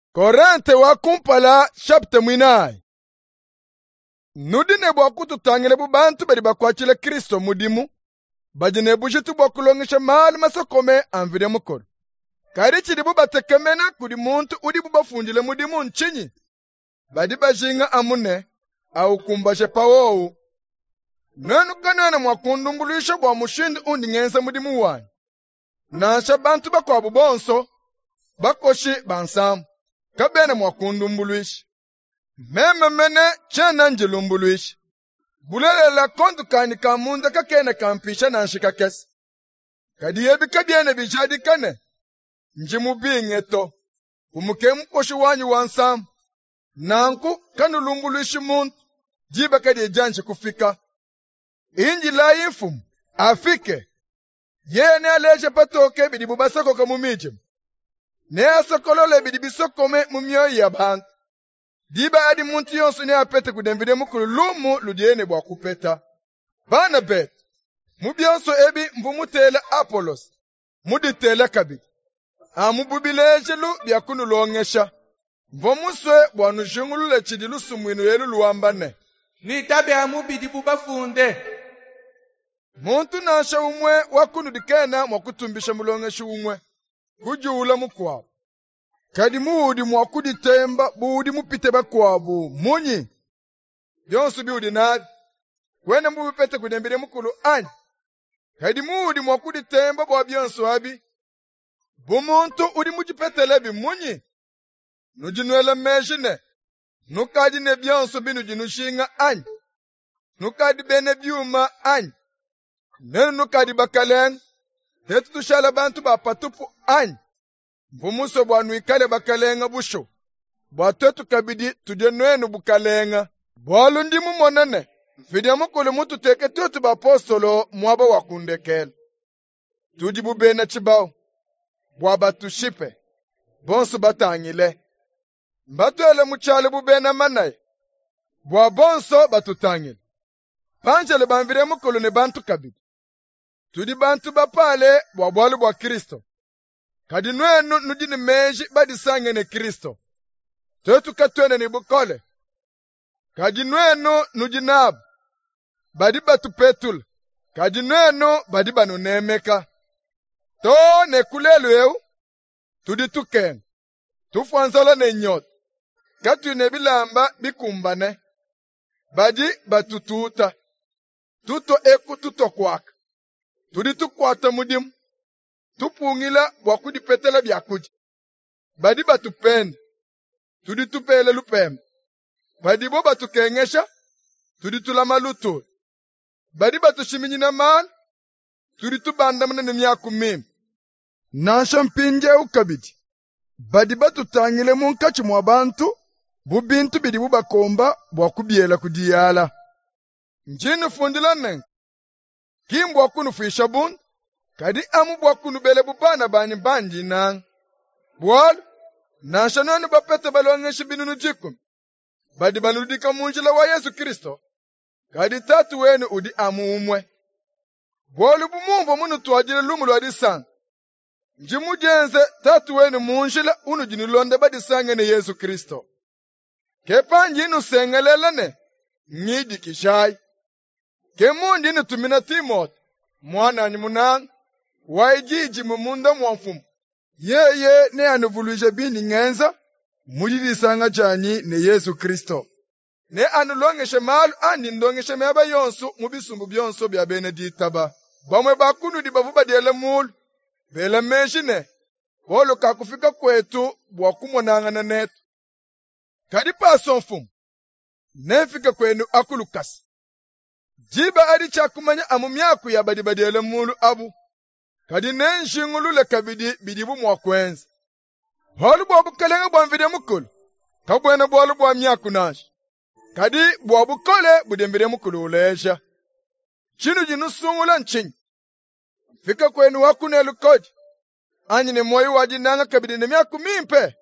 Korente wa kumpala chapter mwinayi. Nudine bwa kututangile bubantu bali bakwachile Kristo mudimu. Bajine bushitu bwa kulongesha mahali masokome anvide mukoro. Kari chidi bubatekemena kudi muntu udi bubafundile mudimu nchinyi. Badi bajinga amune au kumbashe pawowu. Nenu kanene mwakundumbuluisha bwa mushindi undi ngenza mudimu wanyu. Nasha bantu bakwa bubonso bakoshi bansamu. Kabene mwakundumbuluisha. Mene chena njilumbuluisha. Bulelela kontu kani kamunda kakene kampisha na nshika kesi. Kadiyebi kadiene bijadi kane. Njimubinge to. Umuke mkoshi wanyu wansamu. Nanku kanulumbuluishi muntu. Jiba kadi janshi kufika. Inji la infumu. Afike. Yene aleje patoke bidi bubasako kamumijimu. Ne asokolole bidi bisokome mumyoyi ya bantu. Diba adi muntu yonsu ne apete kudembide mukulu lumu ludiene bwa kupeta. Bana bet. Mubiyonsu ebi mvumutele Apolos. Muditele kabidi. Amububileje lu biakunu longesha. Mvumuswe bwa nujungulu le chidilu sumwinu yelu luambane. Ni tabi amubidi bubafunde. Muntu nasha umwe wakunu dikena mwakutumbisha mulongesha umwe. Kujuula mukwabu. Kadi muudi mwakuditemba buudi mupite bakwabu munyi. Yonsu biudi nadi. Kwene mubipete kudembire mukulu anyi. Kadi muudi mwakuditemba bwa byonsu abi. Bumuntu udi mujipetelebi munyi. Nujinwele mejine. Nukadi ne byonsu binu jinushinga anyi. Nukadi bene byuma anyi. Nenu nukadi bakalenga. Hetu tushala bantu ba patupu anyi. Mbumuso bwa nuikale bakalenga busho. Bwa tetu kabidi tujenwenu bukalenga. Bwa lundimu monene. Mfidya mukulu mutu teke tutu ba apostolo mwaba wakundekele. Tujibu bena chibao. Bwa batushipe. Bonsu batangile. Mbatuele muchale bubena manaye. Bwa bonso batutangile. Panjele banvire mukulu ne bantu kabidi. Tudi bantu bapale bwa bwalu bwa Kristo. Kadi nwenu nujini meji badi sange ne Kristo. Tetu katwene ni bukole. Kadi nwenu nujinabu. Badi batu petul. Kadi nwenu badi banu nemeka. To ne kulelu eu. Tudi tuken. Tufuanzala ne nyot. Katu nebilamba bikumbane. Badi batu tuta. Tuto eku tuto kwaka. Tudi tukwata mudimu. Tupungila wakudi petela biakuji. Badi batupende. Tudi tupele lupembe. Badi bo batukengesha. Tudi tulama luto. Badi batushiminina man. Tudi tubandamana ni miyaku mimi. Nasha mpinje ukabidi. Badi batutangile munkachi mwa bantu. Bubintu bidi bubakomba bwakubiela kudiyala. Njini fundila neng. Kimbu wakunu fuisha bundu. Kadi amu bwakunu bele bubana bani banji nang. Bwal, nasha nanu bapete balongeshi binunu jikum. Badi baludika munjila wa Yesu Kristo. Kadi tatu wenu udi amu umwe. Bwalu bumumbo munu tuwajile lumulu wadi sang. Njimu jenze tatu wenu munjila unu jinulonde badi sange ne Yesu Kristo. Kepanji inu sengelelene, ngidi kishai. Kemundi inu tumina Timote, mwana nyimunang. Waijiji mumunda mwamfumu. Yeye ne anuvuluja bini ngenza. Mujidi sanga chani ne Yesu Kristo. Ne anulongeshe malu ani ndongeshe meba yonsu. Mubisumbu byonsu bya beneditaba. Bamwe bakunu di bavuba diele mulu. Bele meshine. Wolo kakufika kwetu. Bwakumonanga na netu. Kadipa sonfumu. Nefika kwenu akulukasi. Jiba adi chakumanya amumyaku ya badibadiele mulu abu. Kadi nenshingulule kabidi bidibu mwakwenzi. Holu bwabu kalenga bwamvide mukulu. Kabwene bwalu bwa myaku nashi. Kadi bwabu kole budembide mukulu ulesha. Chinu jinusungula nchinyi. Fika kwenu wakune lukoji. Anyi ne moyi wajinanga kabidi ne myaku mimpe.